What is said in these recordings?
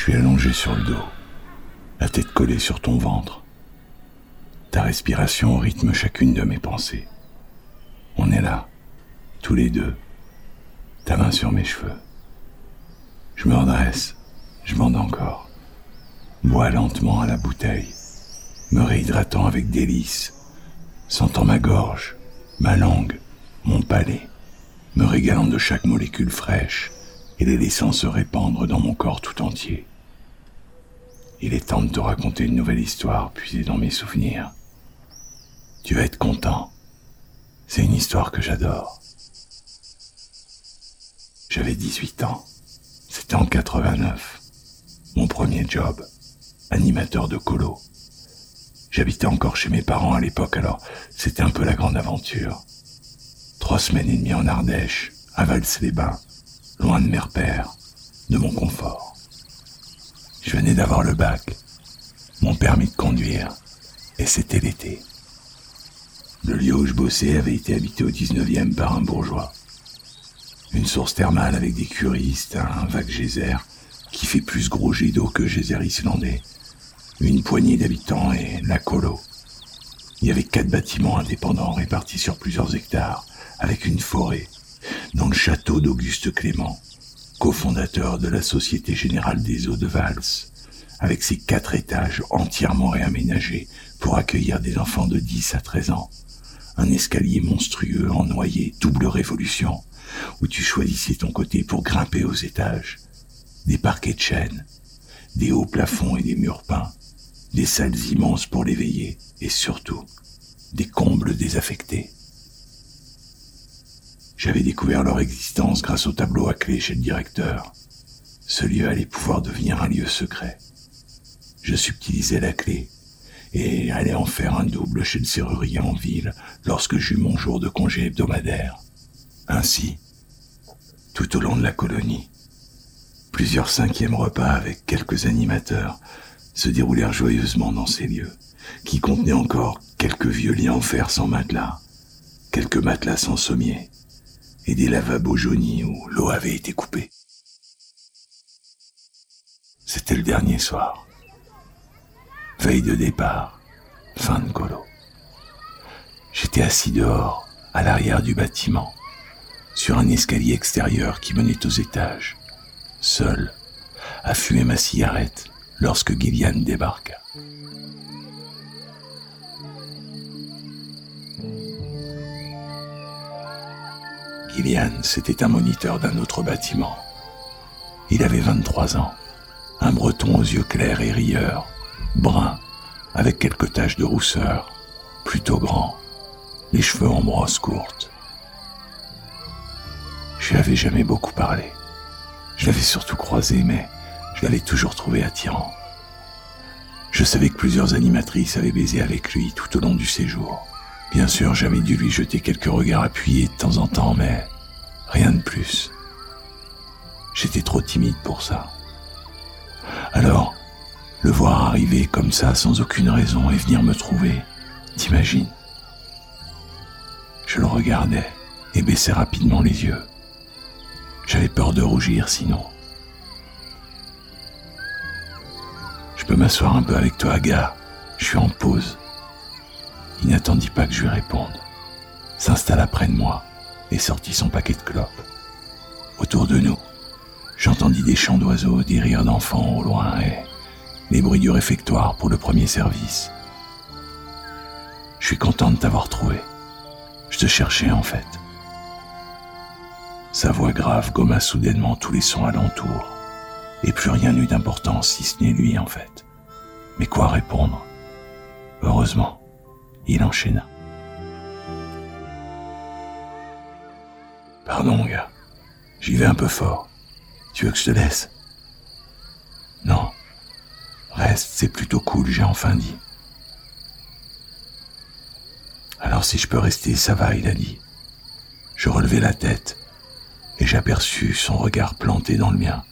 suis allongé sur le dos, la tête collée sur ton ventre. Ta respiration rythme chacune de mes pensées. On est là, tous les deux, ta main sur mes cheveux. Je me redresse, je bande encore. Bois lentement à la bouteille, me réhydratant avec délice, sentant ma gorge, ma langue, mon palais, me régalant de chaque molécule fraîche et les laissant se répandre dans mon corps tout entier. Il est temps de te raconter une nouvelle histoire puisée dans mes souvenirs. Tu vas être content. C'est une histoire que j'adore. J'avais 18 ans. C'était en 89. Mon premier job, animateur de colo. J'habitais encore chez mes parents à l'époque, alors c'était un peu la grande aventure. 3 semaines et demie en Ardèche, à Vals-les-Bains, loin de mes repères, de mon confort. Je venais d'avoir le bac, mon permis de conduire, et c'était l'été. Le lieu où je bossais avait été habité au 19e par un bourgeois. Une source thermale avec des curistes, un vague geyser qui fait plus gros jet d'eau que geyser islandais, une poignée d'habitants et la colo. Il y avait 4 bâtiments indépendants répartis sur plusieurs hectares, avec une forêt, dans le château d'Auguste Clément, cofondateur de la Société Générale des Eaux de Vals, avec ses 4 étages entièrement réaménagés pour accueillir des enfants de 10 à 13 ans. Un escalier monstrueux en noyer, double révolution, où tu choisissais ton côté pour grimper aux étages. Des parquets de chêne, des hauts plafonds et des murs peints, des salles immenses pour l'éveiller, et surtout, des combles désaffectés. J'avais découvert leur existence grâce au tableau à clé chez le directeur. Ce lieu allait pouvoir devenir un lieu secret. Je subtilisais la clé et allais en faire un double chez le serrurier en ville lorsque j'eus mon jour de congé hebdomadaire. Ainsi, tout au long de la colonie, plusieurs 5e repas avec quelques animateurs se déroulèrent joyeusement dans ces lieux, qui contenaient encore quelques vieux lits en fer sans matelas, quelques matelas sans sommier, et des lavabos jaunis où l'eau avait été coupée. C'était le dernier soir. Veille de départ, fin de colo. J'étais assis dehors, à l'arrière du bâtiment, sur un escalier extérieur qui menait aux étages, seul, à fumer ma cigarette lorsque Gillian débarqua. Gillian, c'était un moniteur d'un autre bâtiment. Il avait 23 ans, un breton aux yeux clairs et rieurs, brun, avec quelques taches de rousseur, plutôt grand, les cheveux en brosse courte. Je lui avais jamais beaucoup parlé. Je l'avais surtout croisé, mais je l'avais toujours trouvé attirant. Je savais que plusieurs animatrices avaient baisé avec lui tout au long du séjour. Bien sûr, j'avais dû lui jeter quelques regards appuyés de temps en temps, mais rien de plus. J'étais trop timide pour ça. Alors, le voir arriver comme ça sans aucune raison et venir me trouver, t'imagines? Je le regardais et baissais rapidement les yeux. J'avais peur de rougir sinon. Je peux m'asseoir un peu avec toi, gars. Je suis en pause. Il n'attendit pas que je lui réponde. S'installa près de moi et sortit son paquet de clopes. Autour de nous, j'entendis des chants d'oiseaux, des rires d'enfants au loin et les bruits du réfectoire pour le premier service. Je suis content de t'avoir trouvé. Je te cherchais en fait. Sa voix grave gomma soudainement tous les sons alentour, et plus rien n'eut d'importance si ce n'est lui en fait. Mais quoi répondre? Heureusement, il enchaîna. Pardon, gars, j'y vais un peu fort. Tu veux que je te laisse? Non, reste, c'est plutôt cool, j'ai enfin dit. Alors si je peux rester, ça va, il a dit. Je relevai la tête et j'aperçus son regard planté dans le mien.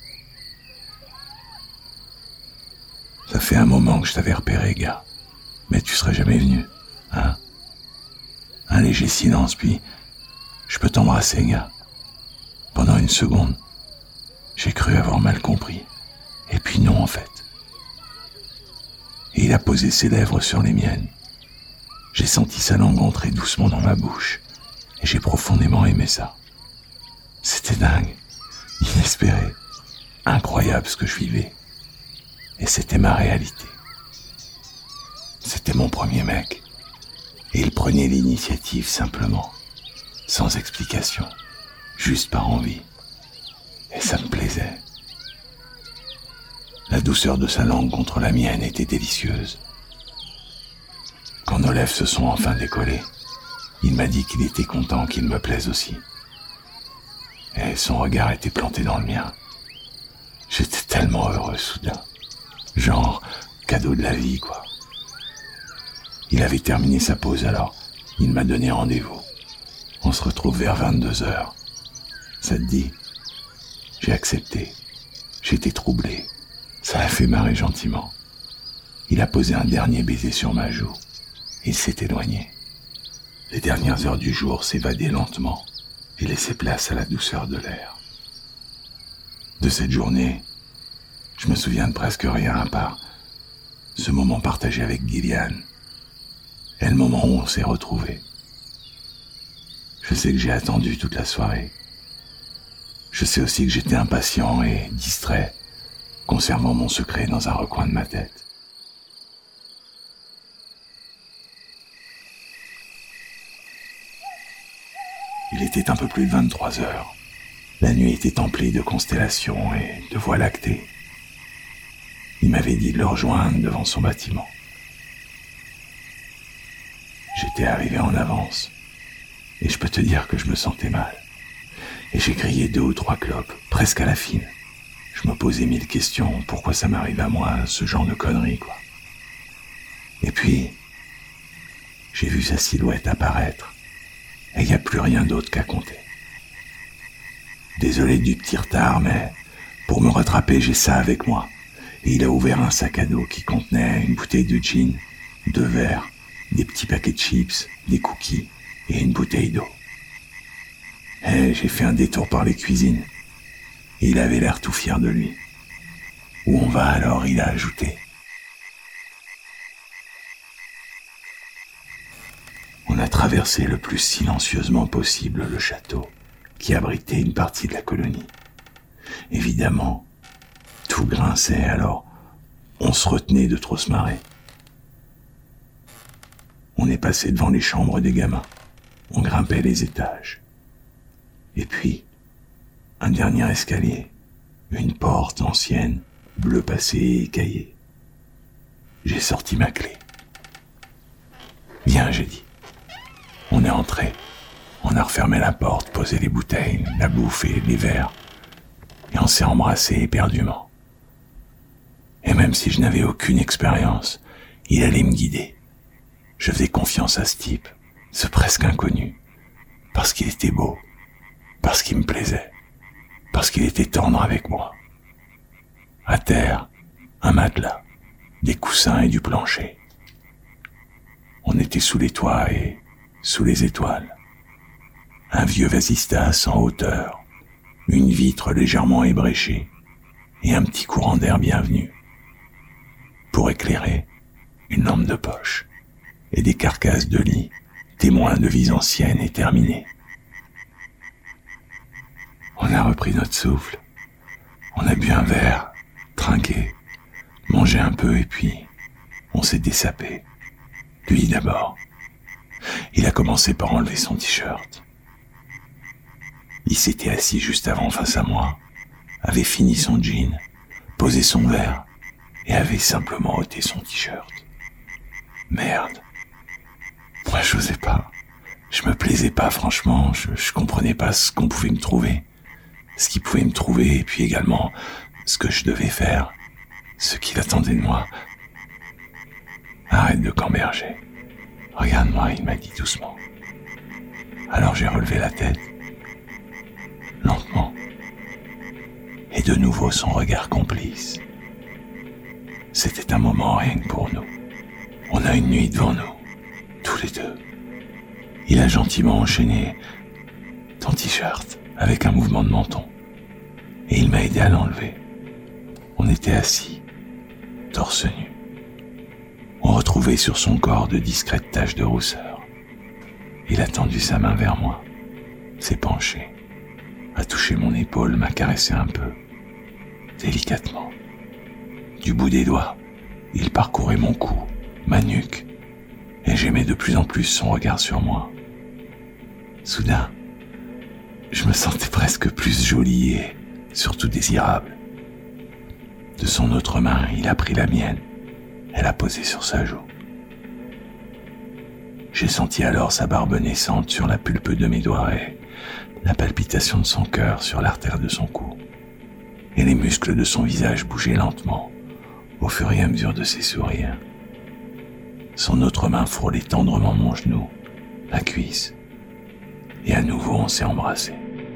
Ça fait un moment que je t'avais repéré, gars, mais tu serais jamais venu, hein? Un léger silence, puis je peux t'embrasser, gars. Pendant une seconde, j'ai cru avoir mal compris Et puis non, en fait. Et il a posé ses lèvres sur les miennes. J'ai senti sa langue entrer doucement dans ma bouche, et j'ai profondément aimé ça. C'était dingue, inespéré, incroyable ce que je vivais. Et c'était ma réalité. C'était mon premier mec. Et il prenait l'initiative simplement, sans explication, juste par envie. Et ça me plaisait. La douceur de sa langue contre la mienne était délicieuse. Quand nos lèvres se sont enfin décollées, il m'a dit qu'il était content qu'il me plaise aussi. Et son regard était planté dans le mien. J'étais tellement heureux soudain. Genre, cadeau de la vie, quoi. Il avait terminé sa pause alors. Il m'a donné rendez-vous. On se retrouve vers 22h. Ça te dit? J'ai accepté. J'étais troublé. Ça l'a fait marrer gentiment. Il a posé un dernier baiser sur ma joue. Il s'est éloigné. Les dernières heures du jour s'évadaient lentement et laissaient place à la douceur de l'air. De cette journée, je me souviens de presque rien à part ce moment partagé avec Gillian et le moment où on s'est retrouvés. Je sais que j'ai attendu toute la soirée. Je sais aussi que j'étais impatient et distrait, conservant mon secret dans un recoin de ma tête. Il était un peu plus de 23h. La nuit était emplie de constellations et de voies lactées. Il m'avait dit de le rejoindre devant son bâtiment. J'étais arrivé en avance, et je peux te dire que je me sentais mal. Et j'ai grillé 2 ou 3 clopes, presque à la fine. Je me posais 1000 questions, pourquoi ça m'arrive à moi, ce genre de conneries, quoi. Et puis, j'ai vu sa silhouette apparaître, et il n'y a plus rien d'autre qu'à compter. Désolé du petit retard, mais pour me rattraper, j'ai ça avec moi. Et il a ouvert un sac à dos qui contenait une bouteille de gin, 2 verres, des petits paquets de chips, des cookies et une bouteille d'eau. Et j'ai fait un détour par les cuisines. Et il avait l'air tout fier de lui. Où on va alors, il a ajouté. On a traversé le plus silencieusement possible le château qui abritait une partie de la colonie. Évidemment, tout grinçait alors on se retenait de trop se marrer. On est passé devant les chambres des gamins. On grimpait les étages. Et puis, un dernier escalier, une porte ancienne, bleu passé et écaillée. J'ai sorti ma clé. Viens, j'ai dit. On est entré. On a refermé la porte, posé les bouteilles, la bouffe et les verres. Et on s'est embrassé éperdument. Et même si je n'avais aucune expérience, il allait me guider. Je faisais confiance à ce type, ce presque inconnu, parce qu'il était beau, parce qu'il me plaisait, parce qu'il était tendre avec moi. À terre, un matelas, des coussins et du plancher. On était sous les toits et sous les étoiles. Un vieux vasistas en hauteur, une vitre légèrement ébréchée et un petit courant d'air bienvenu. Pour éclairer, une lampe de poche et des carcasses de lit, témoins de vies anciennes et terminées. On a repris notre souffle. On a bu un verre, trinqué, mangé un peu et puis on s'est dessapé. Lui d'abord. Il a commencé par enlever son t-shirt. Il s'était assis juste avant face à moi, avait fini son jean, posé son verre et avait simplement ôté son t-shirt. Merde. Moi, j'osais pas. Je me plaisais pas, franchement. Je comprenais pas ce qu'on pouvait me trouver. Ce qu'il pouvait me trouver et puis également ce que je devais faire. Ce qu'il attendait de moi. Arrête de camberger. Regarde-moi, il m'a dit doucement. Alors j'ai relevé la tête. Lentement. Et de nouveau son regard complice. C'était un moment rien que pour nous. On a une nuit devant nous, tous les deux. Il a gentiment enchaîné ton t-shirt avec un mouvement de menton. Et il m'a aidé à l'enlever. On était assis, torse nu. On retrouvait sur son corps de discrètes taches de rousseur. Il a tendu sa main vers moi, s'est penché, a touché mon épaule, m'a caressé un peu, délicatement. Du bout des doigts, il parcourait mon cou, ma nuque, et j'aimais de plus en plus son regard sur moi. Soudain, je me sentais presque plus jolie et surtout désirable. De son autre main, il a pris la mienne. Elle a posé sur sa joue. J'ai senti alors sa barbe naissante sur la pulpe de mes doigts et la palpitation de son cœur sur l'artère de son cou. Et les muscles de son visage bougeaient lentement au fur et à mesure de ses sourires. Son autre main frôlait tendrement mon genou, la cuisse, et à nouveau on s'est embrassés.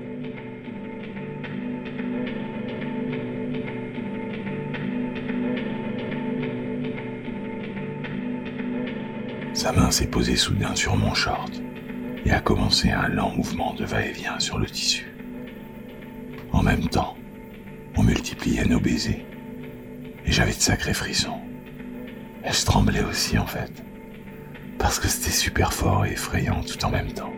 Sa main s'est posée soudain sur mon short et a commencé un lent mouvement de va-et-vient sur le tissu. En même temps, on multipliait nos baisers et j'avais de sacrés frissons. Et je tremblais aussi en fait, parce que c'était super fort et effrayant tout en même temps.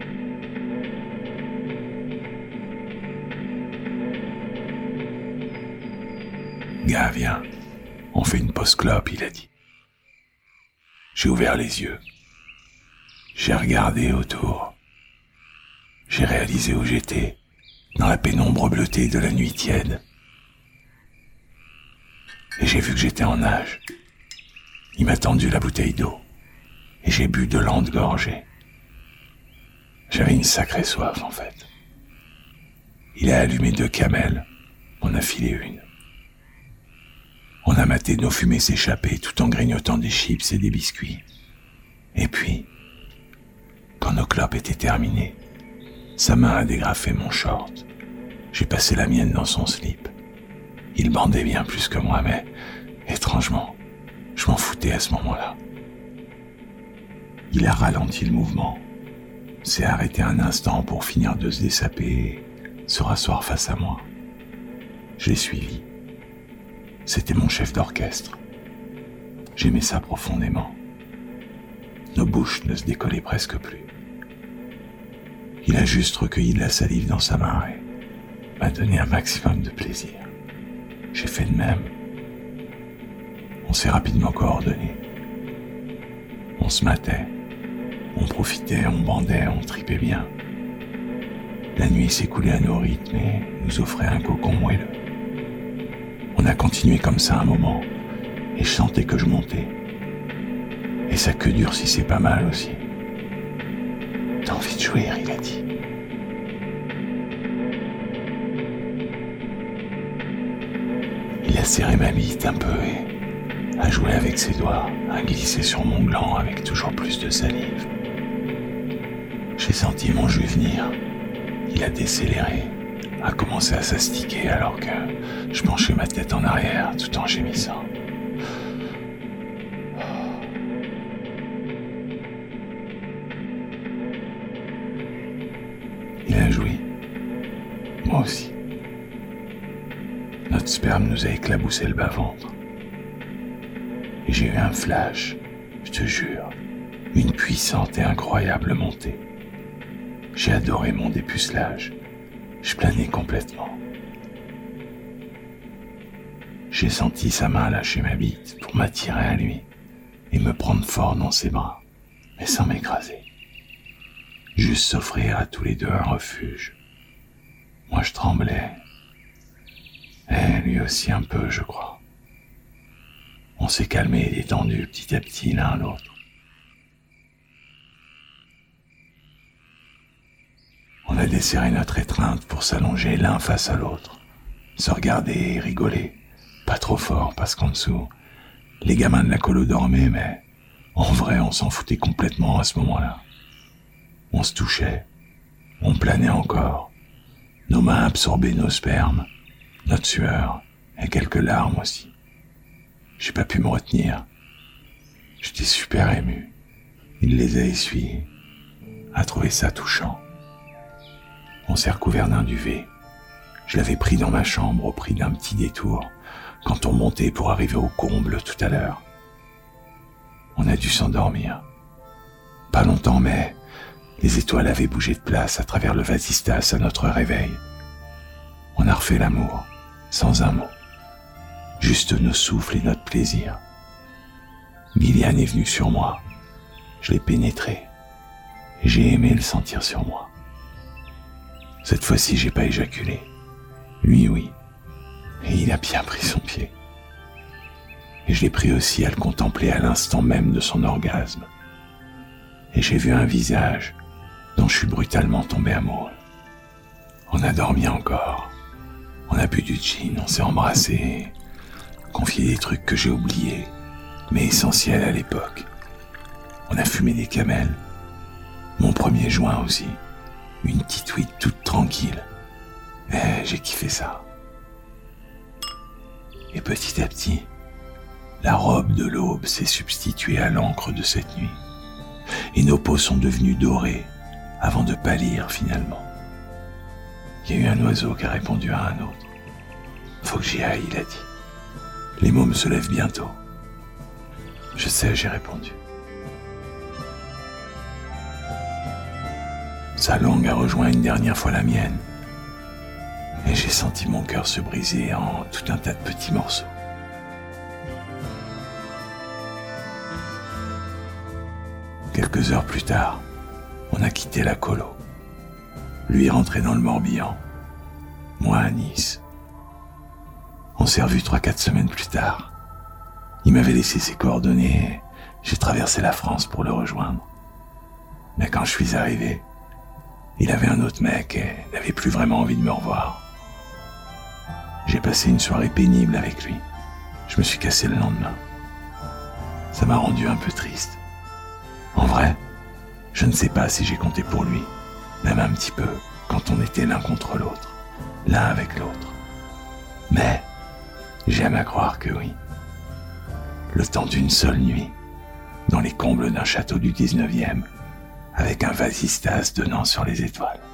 Gars, viens, on fait une pause clope, il a dit. J'ai ouvert les yeux. J'ai regardé autour. J'ai réalisé où j'étais, dans la pénombre bleutée de la nuit tiède. Et j'ai vu que j'étais en nage. Il m'a tendu la bouteille d'eau, et j'ai bu de lentes gorgées. J'avais une sacrée soif, en fait. Il a allumé 2 camels, on a filé une. On a maté nos fumées s'échapper tout en grignotant des chips et des biscuits. Et puis, quand nos clopes étaient terminées, sa main a dégrafé mon short. J'ai passé la mienne dans son slip. Il bandait bien plus que moi, mais étrangement, je m'en foutais à ce moment-là. Il a ralenti le mouvement, s'est arrêté un instant pour finir de se dessaper et se rasseoir face à moi. Je l'ai suivi. C'était mon chef d'orchestre. J'aimais ça profondément. Nos bouches ne se décollaient presque plus. Il a juste recueilli de la salive dans sa main et m'a donné un maximum de plaisir. J'ai fait de même. On s'est rapidement coordonnés. On se matait, on profitait, on bandait, on tripait bien. La nuit s'écoulait à nos rythmes et nous offrait un cocon moelleux. On a continué comme ça un moment, et je sentais que je montais. Et sa queue durcissait pas mal aussi. T'as envie de jouir, il a dit. Il a serré ma bite un peu et a joué avec ses doigts, a glissé sur mon gland avec toujours plus de salive. J'ai senti mon jus venir. Il a décéléré, a commencé à s'astiquer alors que je penchais ma tête en arrière tout en gémissant. Il a joui. Moi aussi. Notre sperme nous a éclaboussé le bas-ventre. Et j'ai eu un flash, je te jure, une puissante et incroyable montée. J'ai adoré mon dépucelage. Je planais complètement. J'ai senti sa main lâcher ma bite pour m'attirer à lui et me prendre fort dans ses bras, mais sans m'écraser. Juste s'offrir à tous les deux un refuge. Moi je tremblais, et lui aussi un peu, je crois. On s'est calmé et détendu petit à petit l'un l'autre. On a desserré notre étreinte pour s'allonger l'un face à l'autre, se regarder et rigoler, pas trop fort parce qu'en dessous, les gamins de la colo dormaient, mais en vrai on s'en foutait complètement à ce moment-là. On se touchait, on planait encore, nos mains absorbaient nos spermes, notre sueur et quelques larmes aussi. J'ai pas pu me retenir, j'étais super ému, il les a essuyés, a trouvé ça touchant. On s'est recouvert d'un duvet. Je l'avais pris dans ma chambre au prix d'un petit détour quand on montait pour arriver au comble tout à l'heure. On a dû s'endormir. Pas longtemps, mais les étoiles avaient bougé de place à travers le vasistas à notre réveil. On a refait l'amour, sans un mot. Juste nos souffles et notre plaisir. Milian est venu sur moi. Je l'ai pénétré. Et j'ai aimé le sentir sur moi. Cette fois-ci, j'ai pas éjaculé. Lui, oui. Et il a bien pris son pied. Et je l'ai pris aussi à le contempler à l'instant même de son orgasme. Et j'ai vu un visage dont je suis brutalement tombé amoureux. On a dormi encore. On a bu du gin, on s'est embrassé, confié des trucs que j'ai oubliés, mais essentiels à l'époque. On a fumé des camels. Mon premier joint aussi. Une petite weed toute tranquille. J'ai kiffé ça. Et petit à petit, la robe de l'aube s'est substituée à l'encre de cette nuit. Et nos peaux sont devenues dorées avant de pâlir finalement. Il y a eu un oiseau qui a répondu à un autre. Faut que j'y aille, il a dit. Les mômes se lèvent bientôt. Je sais, j'ai répondu. Sa langue a rejoint une dernière fois la mienne. Et j'ai senti mon cœur se briser en tout un tas de petits morceaux. Quelques heures plus tard, on a quitté la colo. Lui est rentré dans le Morbihan, moi à Nice. On s'est revus 3-4 semaines plus tard. Il m'avait laissé ses coordonnées et j'ai traversé la France pour le rejoindre. Mais quand je suis arrivé, il avait un autre mec et n'avait plus vraiment envie de me revoir. J'ai passé une soirée pénible avec lui. Je me suis cassé le lendemain. Ça m'a rendu un peu triste. En vrai, je ne sais pas si j'ai compté pour lui, même un petit peu, quand on était l'un contre l'autre, l'un avec l'autre. Mais j'aime à croire que oui. Le temps d'une seule nuit, dans les combles d'un château du 19e, avec un vasistas donnant sur les étoiles.